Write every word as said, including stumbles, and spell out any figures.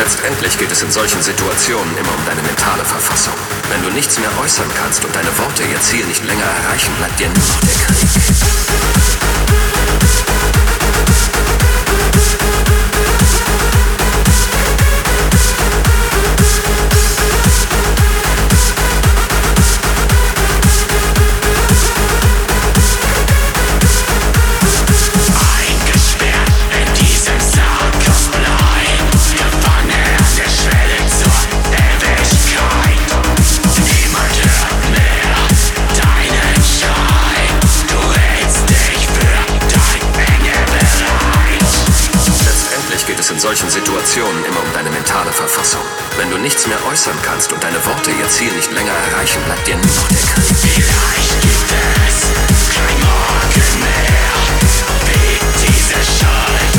Letztendlich geht es in solchen Situationen immer um deine mentale Verfassung. Wenn du nichts mehr äußern kannst und deine Worte ihr Ziel nicht länger erreichen, bleibt dir nur noch der Krieg. In solchen Situationen immer um deine mentale Verfassung. Wenn du nichts mehr äußern kannst und deine Worte ihr Ziel nicht länger erreichen, bleibt dir nur noch der Krieg. Vielleicht gibt es kein Morgen mehr, wie diese Schuld.